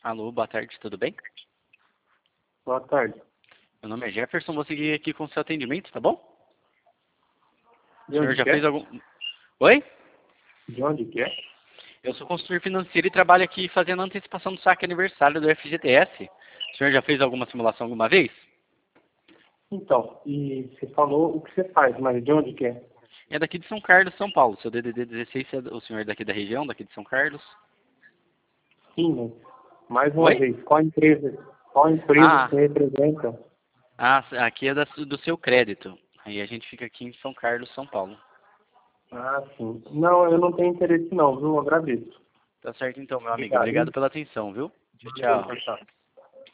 Alô, boa tarde, tudo bem? Boa tarde. Meu nome é Jefferson, vou seguir aqui com o seu atendimento, tá bom? O De senhor onde já que é? fez algum... Oi? De onde que é? Eu sou consultor financeiro e trabalho aqui fazendo a antecipação do saque aniversário do FGTS. O senhor já fez alguma simulação alguma vez? Então, e você falou o que você faz, mas de onde que é? É daqui de São Carlos, São Paulo. Seu DDD 16, o senhor é daqui da região, daqui de São Carlos? Sim, mas mais uma Oi? vez, qual empresa Ah, você representa? aqui é do seu crédito. Aí a gente fica aqui em São Carlos, São Paulo. Ah, sim. Não, eu não tenho interesse não, viu? Agradeço. Tá certo então, meu amigo. Obrigado, Obrigado hein? pela atenção, viu? Tchau, Valeu, tchau. tchau.